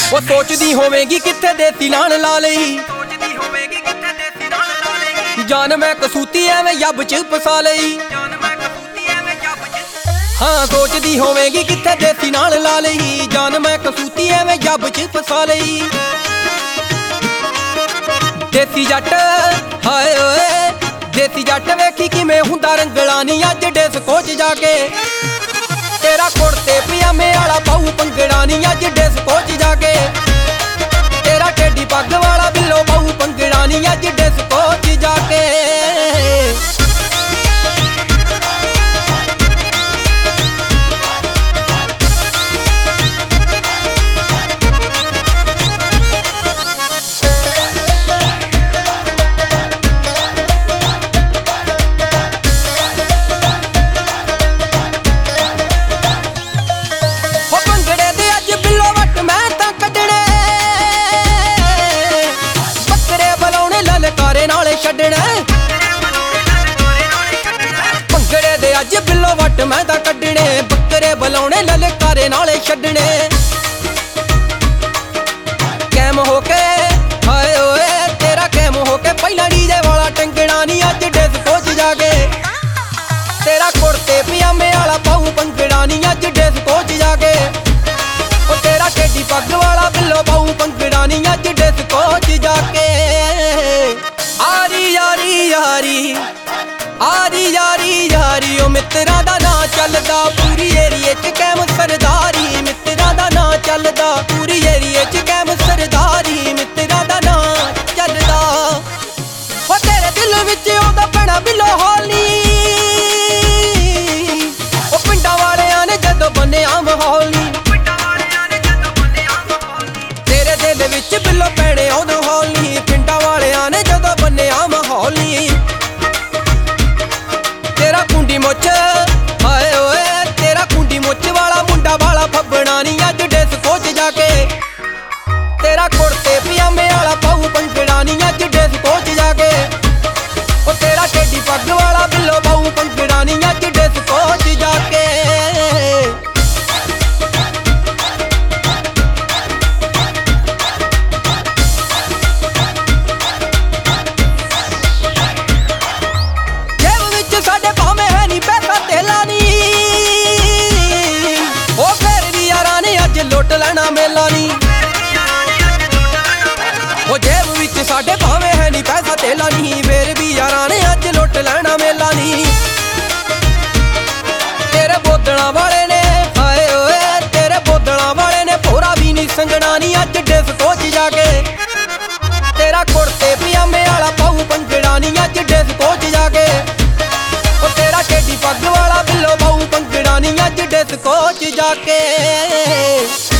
ਉਹ ਸੋਚਦੀ ਹੋਵੇਗੀ ਕਿੱਥੇ ਦੇਸੀ ਨਾਨ ਲਾ ਲਈ। ਜਾਨ ਮੈਂ ਕਸੂਤੀ ਐਵੇਂ ਯੱਬ ਚ ਫਸਾ ਲਈ। ਹਾਂ ਸੋਚਦੀ ਹੋਵੇਗੀ ਕਿੱਥੇ ਦੇਸੀ ਨਾਨ ਲਾ ਲਈ। ਜਾਨ ਮੈਂ ਕਸੂਤੀ ਐਵੇਂ ਯੱਬ ਚ ਫਸਾ ਲਈ। ਦੇਸੀ ਜੱਟ ਹਾਏ ਓਏ ਦੇਸੀ ਜੱਟ ਵੇਖੀ ਕਿਵੇਂ ਹੁੰਦਾ ਰੰਗਲਾ ਨੀ ਅੱਜ ਡਿਸਕੋ ਚ ਜਾ ਕੇ। ਤੇਰਾ ਕੁੜਤੇ ਪਜਾਮੇ ਵਾਲਾ ਪਾਊ ਭੰਗੜਾ ਨੀ ਅੱਜ ਡਿਸਕੋ ਚ ਜਾ ਕੇ। ਤੇਰਾ ਟੇਢੀ ਪੱਗ ਵਾਲਾ ਬਿੱਲੋ ਪਾਊ ਭੰਗੜਾ ਨੀ ਅੱਜ ਡਿਸਕੋ ਚ ਜਾ ਕੇ। ਭੰਗੜੇ ਦੇ ਅੱਜ ਬਿੱਲੋ ਵੱਟ ਮੈਂ ਤਾਂ ਕੱਢਣੇ। ਬੱਕਰੇ ਬੁਲਾਉਣੇ ਲਲਕਾਰੇ ਨਾਲੇ ਛੱਡਣੇ। ਕੈਮ ਹੋ ਕੇ ਹਾਏ ਓਏ ਤੇਰਾ ਕੈਮ ਹੋ ਕੇ ਪਹਿਲਾਂ ਡੀਜੇ ਵਾਲਾ ਟੰਗਣਾ ਨੀ ਅੱਜ ਡਿਸਕੋ ਚ ਜਾ ਕੇ। ਤੇਰਾ ਕੁੜਤੇ ਪਜਾਮੇ ਵਾਲਾ ਪਾਊ ਭੰਗੜਾ ਨੀ ਅੱਜ ਡਿਸਕੋ ਚ ਜਾ ਕੇ। ਉਹ ਤੇਰਾ ਟੇਢੀ ਪੱਗ ਵਾਲਾ ਬਿੱਲੋ ਪਾਊ ਭੰਗੜਾ ਨੀ ਅੱਜ ਡਿਸਕੋ ਚ ਜਾ ਕੇ। ਆਰੀ ਯਾਰੀ ਯਾਰੀ ਆਰੀ ਯਾਰੀ ਯਾਰੀ ਓ ਮਿੱਤਰਾਂ ਦਾ ਨਾਂ ਚੱਲਦਾ ਪੂਰੀ ਏਰੀਏ ਚ ਕੈਮ ਸਰਦਾਰੀ। ਮਿੱਤਰਾਂ ਦਾ ਨਾਂ ਚੱਲਦਾ ਪੂਰੀ ਏਰੀਏ ਚ ਕੈਮ ਸਰਦਾਰੀ। ਮਿੱਤਰਾਂ ਦਾ ਨਾਂ ਚੱਲਦਾ ਓ ਤੇਰੇ ਦਿਲ ਵਿੱਚ ਆਉਂਦਾ ਪੈਣਾ ਬਿੱਲੋ ਹੌਲੀ। ਓ ਪਿੰਡਾਂ ਵਾਲਿਆਂ ਨੇ ਜਦੋਂ ਬੰਨਿਆ ਮਾਹੌਲ ਨੀ। ਤੇਰੇ ਦਿਲ ਵਿੱਚ ਬਿੱਲੋ ਪੈਣੇ ਆਉਂਦਾ ਹੌਲ ਨੀ। ਪਿੰਡਾਂ ਵਾਲਿਆਂ ਨੇ ਜਦੋਂ ਬੰਨਿਆ ਮਾਹੌਲ ਨੀ। ਤੇਰਾ ਕੁੰਡੀ ਮੁੱਛ ਹਾਏ ਓਏ ਤੇਰਾ ਕੁੰਡੀ ਮੁੱਛ ਵਾਲਾ ਮੁੰਡਾ ਵਾਲਾ ਫੱਬਣਾ ਨੀ ਅੱਜ ਡਿਸਕੋ ਚ ਜਾ ਕੇ। ਤੇਰਾ ਕੁੜਤੇ ਪਜਾਮੇ ਵਾਲਾ ਪਾਊ ਭੰਗੜਾ ਨੀ ਅੱਜ ਡਿਸਕੋ ਚ ਜਾ ਕੇ। ਉਹ ਤੇਰਾ ਟੇਢੀ ਪੱਗ ਵਾਲਾ ਬਿੱਲੋ ਪਾਊ ਭੰਗੜਾ ਨੀ ਅੱਜ ਡਿਸਕੋ ਚ ਜਾ ਕੇ। ਸਾਡੇ ਭਾਵੇਂ ਹੈ ਨੀ ਪੈਸਾ ਤੇਲਾ ਨੀ। ਉਹ ਫੇਰ ਵੀ ਯਾਰਾਂ ਨੇ ਅੱਜ ਲੁੱਟ ਲੈਣਾ ਮੇਲਾ ਨੀ। ਉਹ ਜੇਬ ਵਿੱਚ ਸਾਡੇ ਭਾਵੇਂ ਹੈ ਨੀ ਪੈਸਾ ਤੇਲਾ ਨੀ। ਫੇਰ ਵੀ ਯਾਰਾਂ ਨੇ ਅੱਜ ਲੁੱਟ ਲੈਣਾ ਮੇਲਾ ਨੀ। ਤੇਰੇ ਬੋਦਲਾਂ ਵਾਲੇ ਨੇ ਹਾਏ ਓਏ ਤੇਰੇ ਬੋਦਲਾਂ ਵਾਲੇ ਨੇ ਭੋਰਾ ਵੀ ਨੀ ਸੰਗਣਾ ਨੀ ਅੱਜ ਡਿਸਕੋ ਚ ਜਾ ਕੇ। ਤੇਰਾ ਕੁੜਤੇ ਪਜਾਮੇ ਵਾਲਾ ਪਾਊ ਭੰਗੜਾ ਨੀ ਅੱਜ ਡਿਸਕੋ ਚ ਜਾ ਕੇ। ਉਹ ਤੇਰਾ ਟੇਢੀ ਪੱਗ ਵਾਲਾ ਬਿੱਲੋ ਪਾਊ ਭੰਗੜਾ ਨੀ ਅੱਜ ਡਿਸਕੋ ਚ ਜਾ ਕੇ।